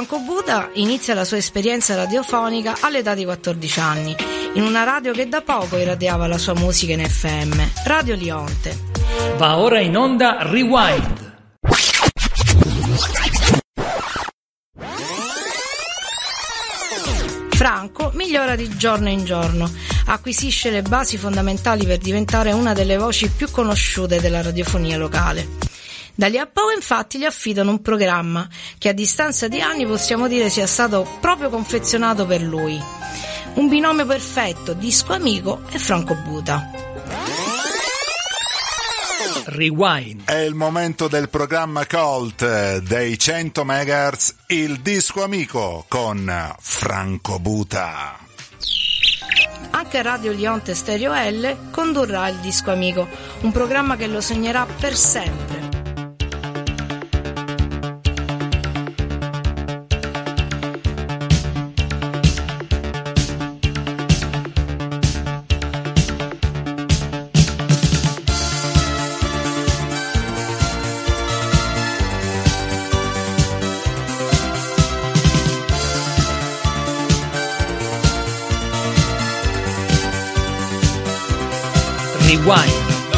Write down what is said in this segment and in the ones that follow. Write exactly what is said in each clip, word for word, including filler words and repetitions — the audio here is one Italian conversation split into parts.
Franco Buda inizia la sua esperienza radiofonica all'età di quattordici anni, in una radio che da poco irradiava la sua musica in F M, Radio Lionte. Va ora in onda Rewind. Franco migliora di giorno in giorno, acquisisce le basi fondamentali per diventare una delle voci più conosciute della radiofonia locale. Dagli a poco infatti gli affidano un programma che a distanza di anni possiamo dire sia stato proprio confezionato per lui. Un binomio perfetto, disco amico e Franco Buda. Rewind. È il momento del programma Cult dei cento megahertz, il disco amico con Franco Buda. Anche Radio Lionte Stereo L condurrà il disco amico, un programma che lo segnerà per sempre. Rewind.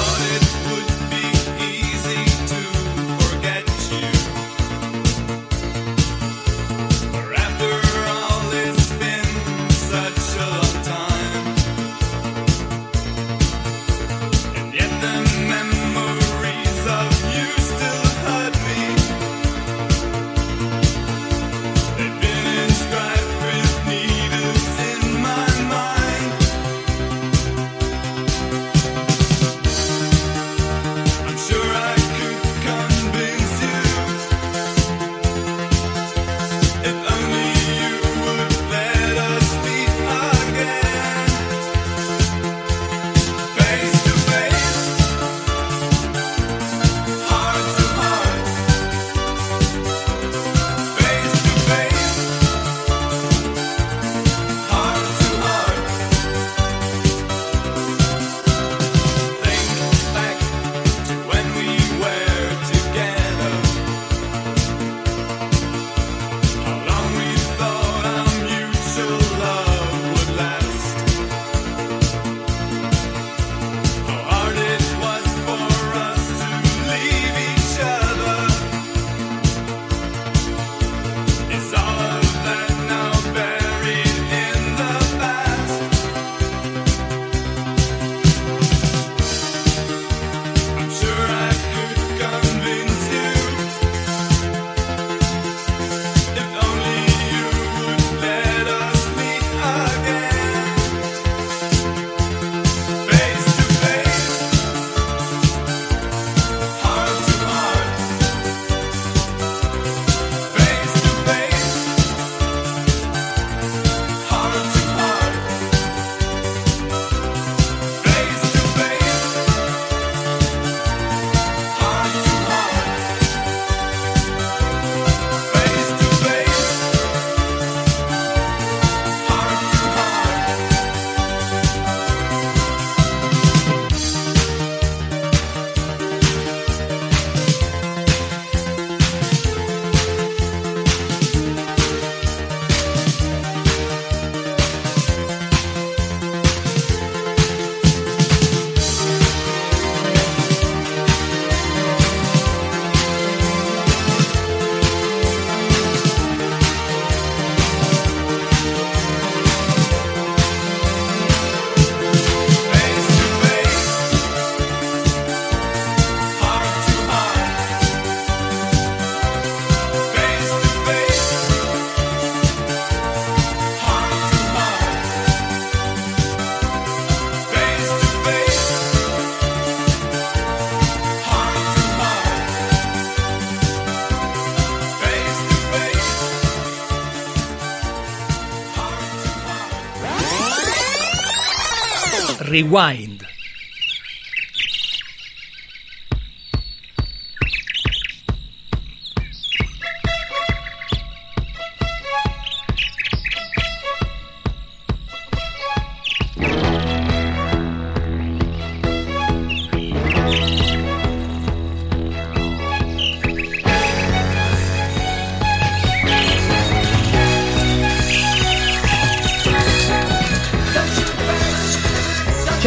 Rewind.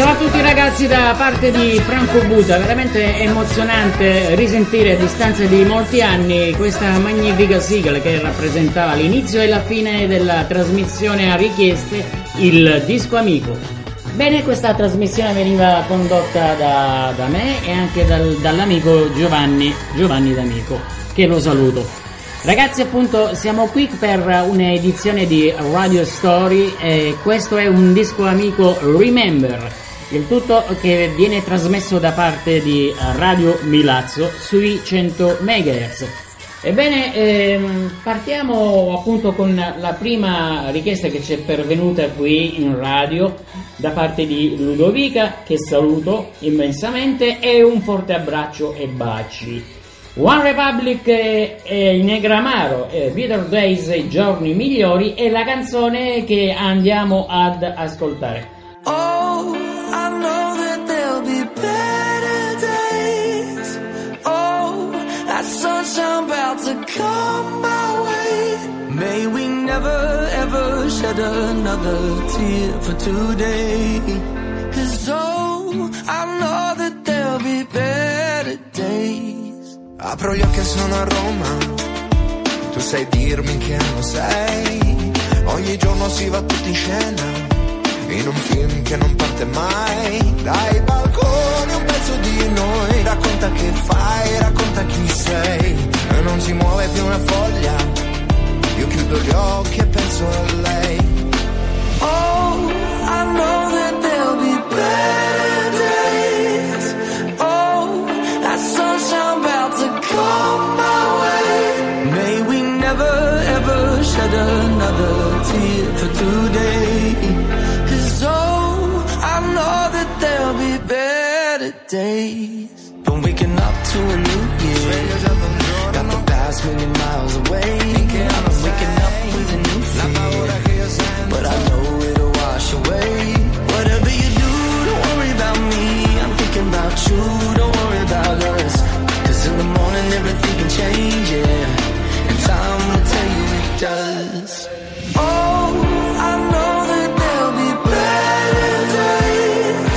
Ciao a tutti ragazzi da parte di Franco Buta, veramente emozionante risentire a distanza di molti anni questa magnifica sigla che rappresentava l'inizio e la fine della trasmissione a richieste, il Disco Amico. Bene, questa trasmissione veniva condotta da, da me e anche dal, dall'amico Giovanni, Giovanni D'Amico, che lo saluto. Ragazzi, appunto siamo qui per un'edizione di Radio Story e questo è un Disco Amico Remember, il tutto che viene trasmesso da parte di Radio Milazzo sui cento megahertz. Ebbene, ehm, partiamo appunto con la prima richiesta che ci è pervenuta qui in radio da parte di Ludovica, che saluto immensamente, e un forte abbraccio e baci. One Republic e, e Negramaro, e Better Days, i giorni migliori, è la canzone che andiamo ad ascoltare. Oh, I know that there'll be better days. Oh, that sunshine about to come my way. May we never ever shed another tear for today. 'Cause oh, I know that there'll be better days. Apro gli occhi e sono a Roma, tu sai dirmi che anno sei. Ogni giorno si va tutti in scena, in un film che non parte mai. Dai balconi un pezzo di noi, racconta che fai, racconta chi sei. E non si muove più una foglia, io chiudo gli occhi e penso a lei. Oh, I know that there'll be better days. Oh, that sunshine about to come my way. May we never ever shed another tear for today. 'Cause oh, I know that there'll be better days. Been waking up to a new year, got the past million miles away. I'm waking up with a new fear, but I know it'll wash away. Whatever you do, don't worry about me, I'm thinking about you, don't worry about us. 'Cause in the morning everything can change, yeah, and time will tell you it does. Oh, I know that there'll be better days.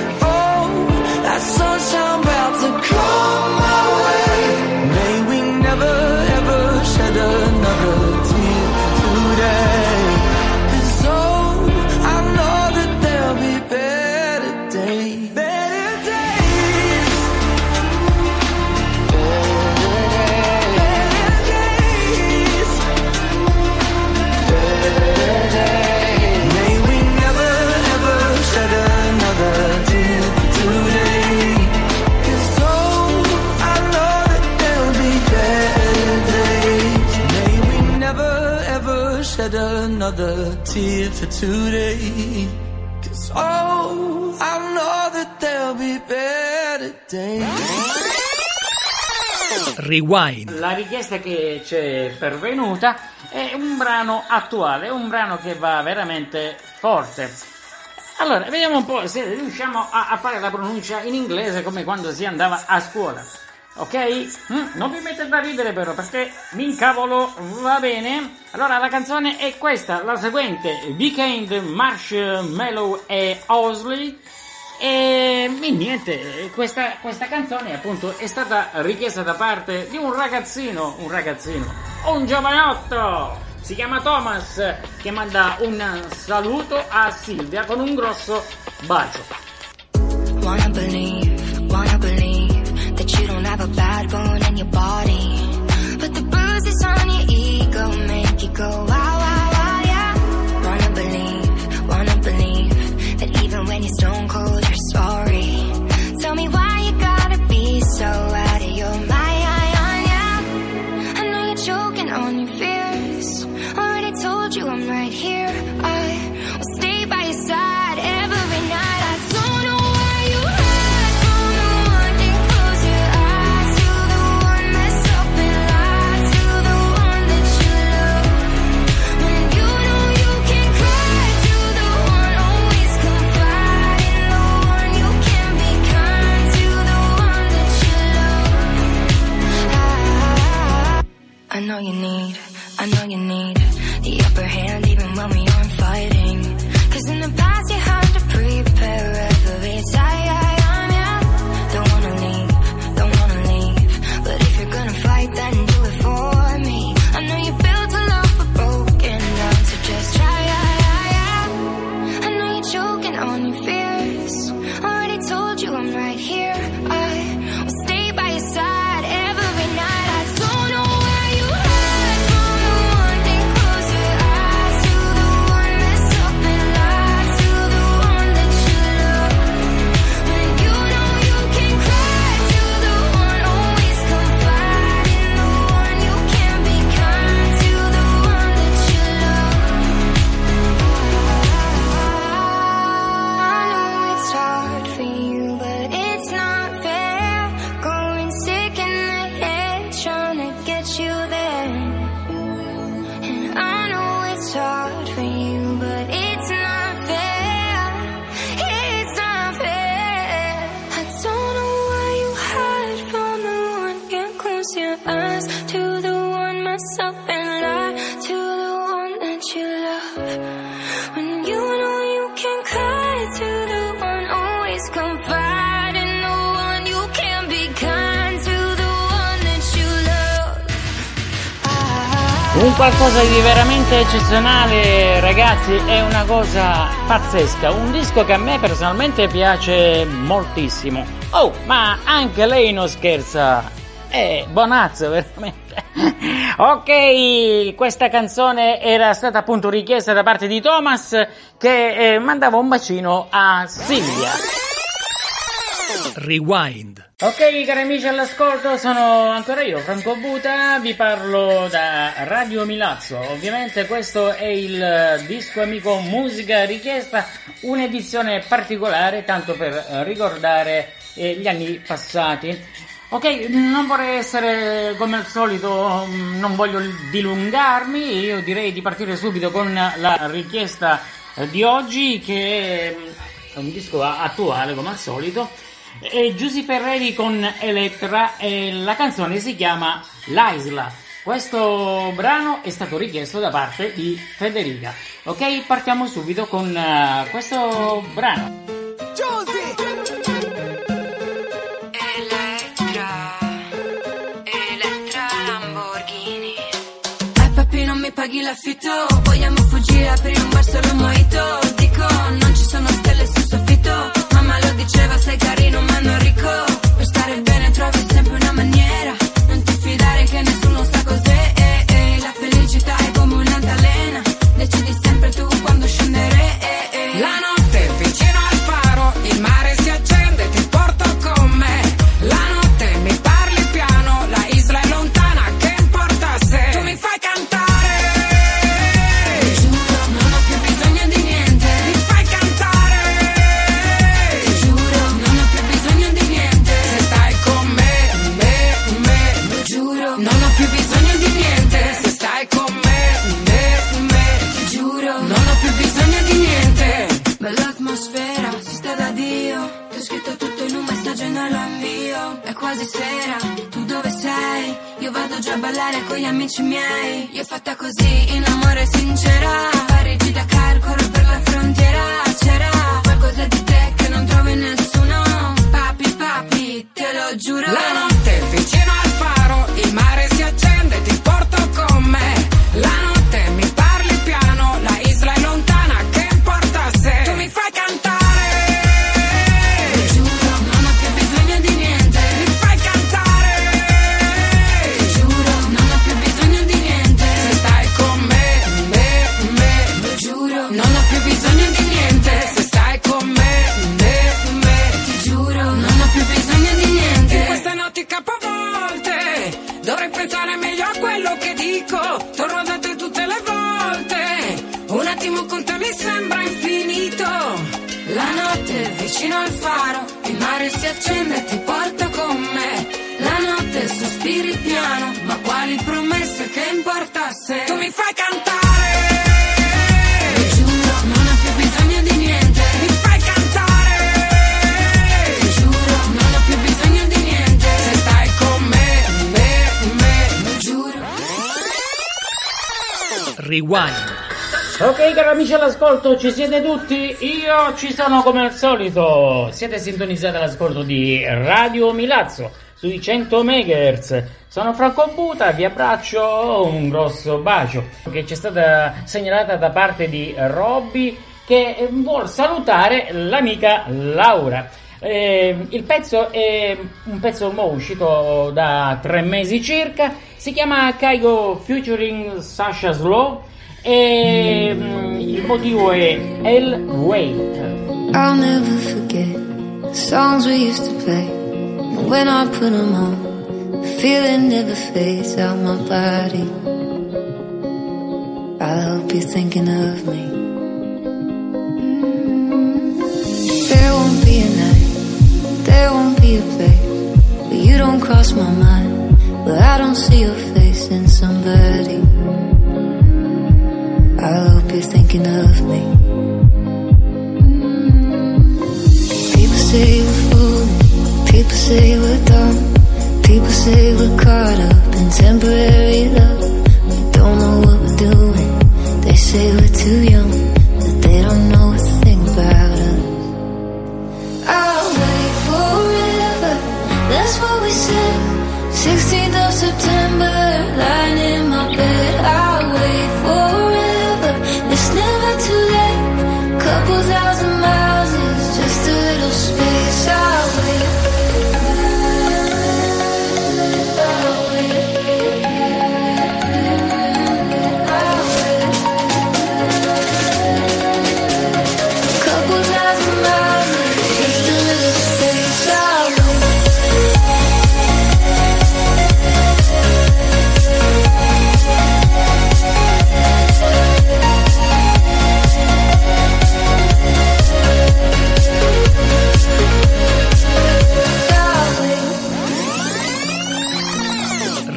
Oh, that sunshine about to come my way. May we never ever shed another tear for today. 'Cause oh, I know that there'll be better days. Better days. Better days. May we never ever shed another tear for today. 'Cause oh, I know that there'll be better days. May we never ever shed another tear for today. 'Cause oh, I know that there'll be better days. Rewind. La richiesta che ci è pervenuta è un brano attuale, un brano che va veramente forte. Allora, vediamo un po' se riusciamo a, a fare la pronuncia in inglese come quando si andava a scuola. Ok? Mm, non vi mettete a ridere però, perché mi incavolo, va bene? Allora, la canzone è questa, la seguente, Weekend, Marshmallow e Owsley. E, e niente, questa, questa canzone appunto è stata richiesta da parte di un ragazzino, un ragazzino, un giovanotto, si chiama Thomas, che manda un saluto a Silvia con un grosso bacio. Wanna believe, wanna believe that you don't have a bad bone in your body, but the bruises on your ego make you go wow, wow, wow, yeah. Wanna believe, wanna believe that even when you're stone cold you're sorry. Tell me why you gotta be so out of your mind, yeah. I know you're choking on your fears, already told you I'm right here. I will stay by your side every night. I don't know why you hide from the one and close your eyes. You're the one that's up Un qualcosa di veramente eccezionale, ragazzi, è una cosa pazzesca, un disco che a me personalmente piace moltissimo. Oh, ma anche lei non scherza, è bonazzo veramente. Ok, questa canzone era stata appunto richiesta da parte di Thomas, che eh, mandava un bacino a Silvia. Rewind. Ok, cari amici all'ascolto, sono ancora io, Franco Buta, vi parlo da Radio Milazzo. Ovviamente questo è il disco amico musica richiesta, un'edizione particolare tanto per ricordare eh, gli anni passati. Ok, non vorrei essere come al solito, non voglio dilungarmi, io direi di partire subito con la richiesta di oggi, che è un disco attuale come al solito. E Giusy Ferreri con Elettra, e la canzone si chiama L'Isla. Questo brano è stato richiesto da parte di Federica. Ok, partiamo subito con uh, questo brano. Giusy! Elettra, Elettra Lamborghini. Eh papi, non mi paghi l'affitto, vogliamo fuggire, aprire un bar solo mojito. Dico, non ci sono stelle sul soffitto, mamma lo diceva, sei carino ma non ricco. Per stare bene trovi sempre una maniera, non ti fidare che nessuno sa cos'è. eh, eh. La felicità è come un'altalena, decidi sempre tu quando scendere. eh, eh. La notte vicino al faro, il mare si accende, ti porto con me. La notte mi parli piano, la isla è lontana, che importa se tu mi fai cantare. Ti giuro, non ho più bisogno di niente. Mi fai cantare. Ti giuro, non ho più bisogno di niente. Se stai con me, me, me. Lo giuro, Non ho più bisogno di niente. Se stai con me, me, me. ti giuro. Non ho più bisogno di niente. Bella atmosfera, si sta da Dio. Ti ho scritto tutto in un messaggio e non lo invio. È quasi sera, tu dove sei? Io vado già a ballare con gli amici miei. Io fatta così, in amore sincera. Parigi da car, corro per la frontiera. C'era qualcosa di te che non trovo in nessuno. Papi, papi, te lo giuro. La notte vicino al faro, il mare si accende, ti porto con me. La notte mi parli piano, la isla è lontana, che importa se tu mi fai cantare. Ti giuro, non ho più bisogno di niente. Mi fai cantare. Ti giuro, non ho più bisogno di niente. Se stai con me, me, me. Lo giuro, Non ho più bisogno di niente. Se stai con me, me, me. ti giuro, non ho più bisogno di niente. In queste notti capovolte dovrei pensare meglio a quello che dico. Torno da te tutte le volte, un attimo con te mi sembra infinito. La notte è vicino al faro, il mare si accende e ti porto con me. La notte sospiri piano, ma quali promesse, che importa se Tu mi fai cantare. Ti giuro, non ho più bisogno di niente. Mi fai cantare. Ti giuro, non ho più bisogno di niente. Se stai con me, me, me. Lo giuro. Rewind. Ok, cari amici all'ascolto, ci siete tutti? Io ci sono come al solito. Siete sintonizzati all'ascolto di Radio Milazzo sui cento megahertz. Sono Franco Buta, vi abbraccio, un grosso bacio che ci è stata segnalata da parte di Robby, che vuol salutare l'amica Laura. Eh, il pezzo è un pezzo nuovo uscito da tre mesi circa, si chiama Kygo featuring Sasha Slow e mm, il motivo è El Wait. I'll never forget the songs we used to play. And when I put them on, the feeling never fades out my body. I hope you're thinking of me. There won't be a night, there won't be a place where you don't cross my mind, where I don't see your face in somebody. I hope you're thinking of me. People say we're fools, people say we're dumb, people say we're caught up in temporary love. We don't know what we're doing, they say we're too young, but they don't know a thing about us. I'll wait forever, that's what we said. Sixteenth of September, lying in my bed, I'll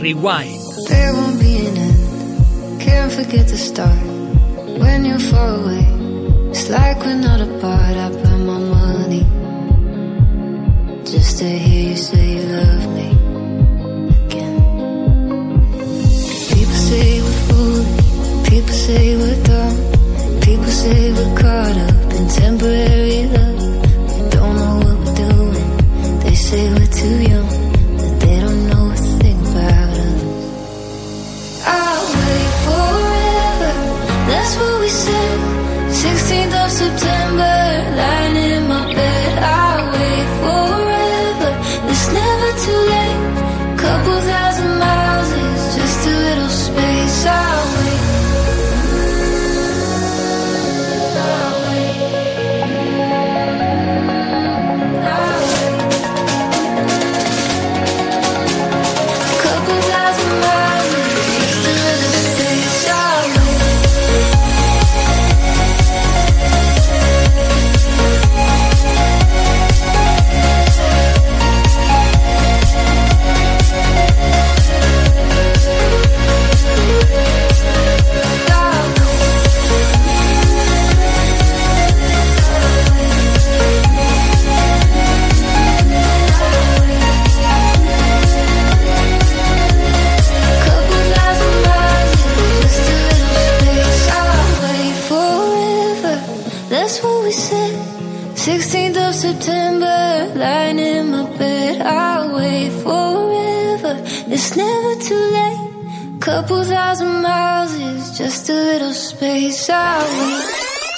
Rewind. There won't be an end. Can't forget the start. When you're far away, it's like we're not apart. I burn my money just to hear you say you love me again. People say we're foolish, people say we're dumb, people say we're caught up in temporary love. We don't know what we're doing. They say we're too young, but they don't know a thing about us. I'll wait forever, that's what we said. sixteenth of September, lying in my bed. I'll wait forever, it's never too late. Couple thousand miles is just a little space. I'll wait. I'll wait. I'll wait. Couple thousand miles is just a little space. I'll wait. sixteenth of September, lying in my bed. I'll wait forever, it's never too late. Couple thousand miles is just a little space. I'll wait.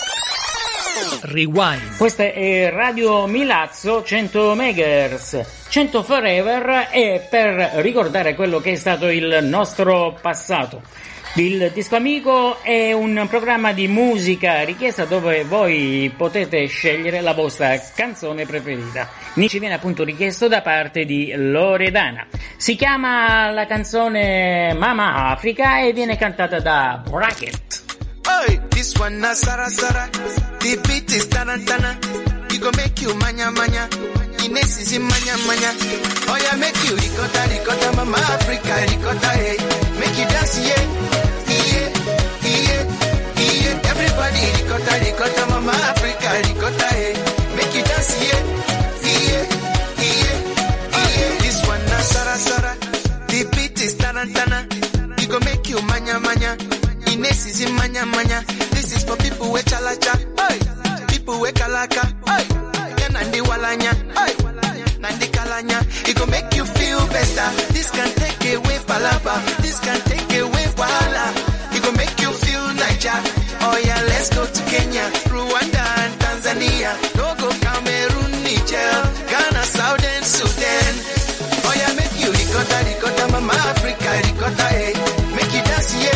Rewind. Questa è Radio Milazzo cento megahertz. cento Forever è per ricordare quello che è stato il nostro passato. Il Disco Amico è un programma di musica richiesta dove voi potete scegliere la vostra canzone preferita. Ci viene appunto richiesto da parte di Loredana. Si chiama la canzone Mama Africa e viene cantata da Bracket. Hey, this one na Sara Sara. The beat is tarantana. We go make you manya manya. Ines is in manya manya. Oh yeah, make you ricotta ricotta, Mama Africa ricotta, hey. Make you dance, yeah, yeah, yeah, yeah. Everybody ricotta ricotta, Mama Africa ricotta, hey. Make you dance, yeah, yeah, yeah, yeah. This one na Sara Sara. The beat is tarantana. We go make you manya manya. Ines is in manya manya. This is for people with chalacha, hey. People with kalaka, hey. Nandi walanya, hey. Nandi kalanya. It go make you feel better. This can take away palaba. This can take away wahala. It go make you feel Niger. Oh yeah, let's go to Kenya, Rwanda and Tanzania. Go go Cameroon, Niger, Ghana, Southern Sudan. Oh yeah, make you ricotta, ricotta, Mama Africa, ricotta, hey. Make you dance, yeah.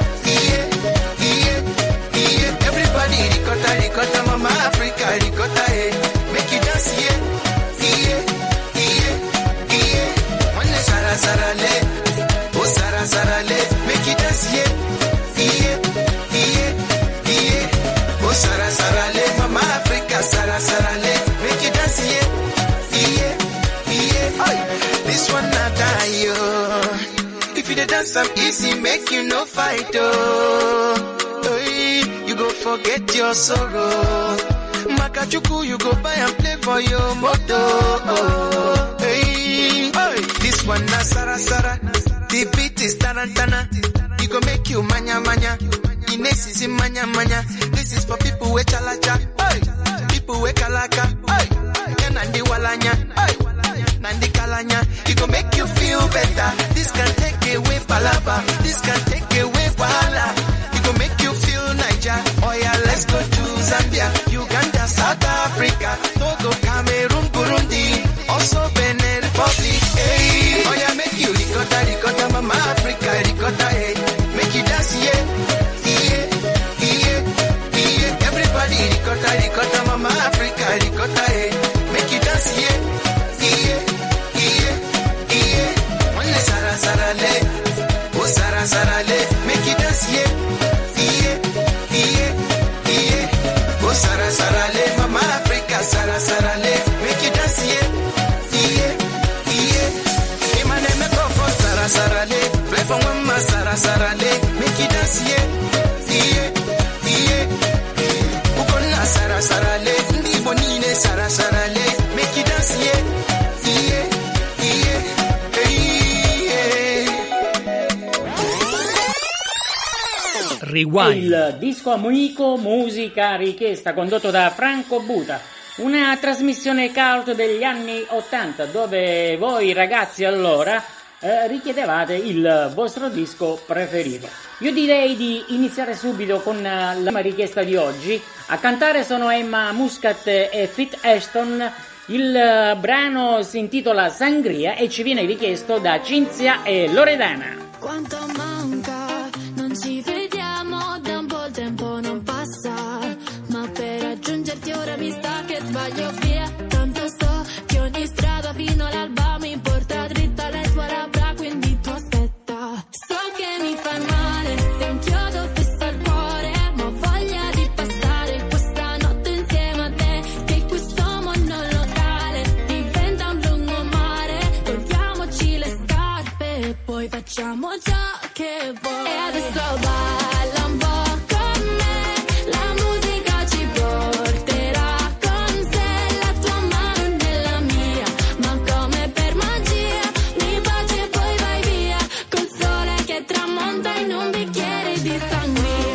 Everybody ricotta, ricotta, Mama Africa, ricotta, hey. Make you dance, yeah, yeah, yeah, yeah. One Sara Sara le, oh Sara Sara le. Make you dance, yeah, yeah, yeah, yeah. Oh Sara Sara le, Mama Africa, Sara Sara le. Make you dance, yeah, yeah, yeah. Oh, this one not die, yo. If you the dance up easy, make you no fight, oh. You go forget your sorrow. Makachuku, you go buy and play for your moto. Oh, hey, hey. This one na Sara Sara. The beat is tarantana. You go make you manya manya. Ines is in manya manya. This is for people with chalacha. Hey, people with kalaka. Hey, Nandi walanya. Hey, Nandi kalanya. It go make you feel better. This can take away palaba. This can take away wahala. Go make you feel Niger. Oh yeah, let's go to Zambia, Uganda, South Africa, Togo, Cameroon, Burundi, also Benin Republic. Hey, oh yeah, make you ricotta, ricotta, Mama Africa, ricotta, hey. Make you dance, yeah, yeah, yeah, yeah. Everybody ricotta, ricotta, Mama Africa, ricotta, hey. Make you dance, yeah, yeah, yeah, yeah. One Sara Sara le, oh Sara Sara le. Make you dance, yeah. Sara Sara le, Mama Africa, Sara Sara le, make you dance, yeah, yeah, yeah. My name is Sara Sara le. sara sara le, make you dance, yeah, yeah, yeah. Ukonna sara sara le, ndi bonine sara sara le, make you dance, yeah, yeah, yeah, yeah. Rewind. Il disco amico, musica richiesta, condotto da Franco Buta. Una trasmissione cult degli anni ottanta, dove voi ragazzi allora eh, richiedevate il vostro disco preferito. Io direi di iniziare subito con la prima richiesta di oggi. A cantare sono Emma Muscat e Fit Ashton. Il brano si intitola Sangria e ci viene richiesto da Cinzia e Loredana. Quanto manca, non ci vediamo, da un po' il tempo non passa, ma per raggiungerti ora mi sta che sbaglio via. Tanto so che ogni strada fino all'alba mi porta dritta alle tue labbra, quindi tu aspetta. So che mi fa male, se un chiodo fissa il cuore, ma ho voglia di passare questa notte insieme a te, che questo monolocale diventa un lungomare. Togliamoci le scarpe e poi facciamo ciò che vuoi. E adesso balla un po' con me, la musica ci porterà con sé, la tua mano nella mia, ma come per magia mi baci e poi vai via, col sole che tramonta in un bicchiere di sangria.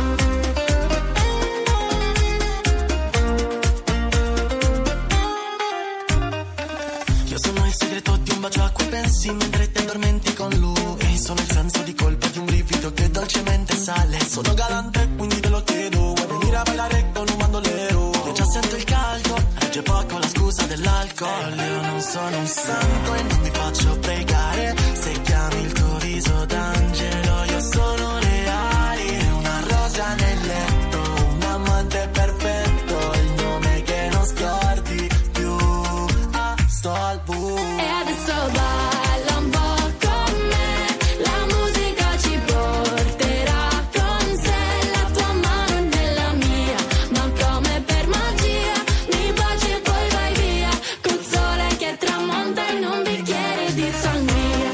Io sono il segreto di un bacio a cui pensi mentre ti addormenti con lui. Sono il senso di colpa di un brivido che dolcemente sale. Sono galante quindi te lo chiedo, vuoi venire a ballare con un bandolero? Io già sento il caldo, regge poco la scusa dell'alcol. Io non sono un santo e non mi faccio pregare, se chiami il tuo viso d'angelo io sono reale. Una rosa nel letto, un amante perfetto, il nome che non scordi più. Ah, sto al buio. E adesso balla un po' con me, la musica ci porterà con sé, la tua mano nella mia, ma come per magia mi baci e poi vai via, col sole che tramonta in un bicchiere di sangria.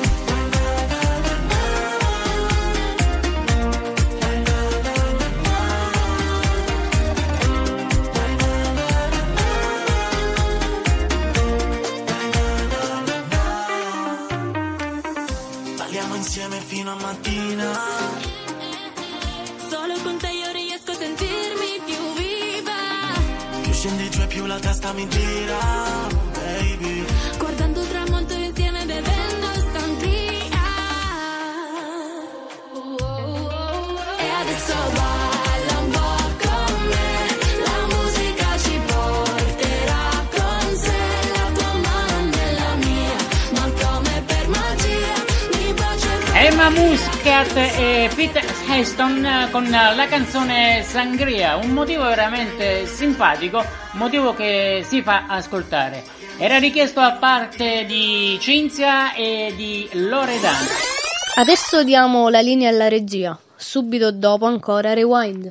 Parliamo insieme fino a mattina. Solo con te io riesco a sentirmi più viva, Più scendi giù e più la testa mi gira, baby. guardando il tramonto insieme bevendo sangria. E adesso balla un po' con me, la musica ci porterà con sé, la tua mano nella mia, ma come per magia mi baci e poi Emma Muscat e Fit Ashton con la canzone Sangria, un motivo veramente simpatico, motivo che si fa ascoltare. Era richiesto a parte di Cinzia e di Loredana. Adesso diamo la linea alla regia, subito dopo ancora Rewind.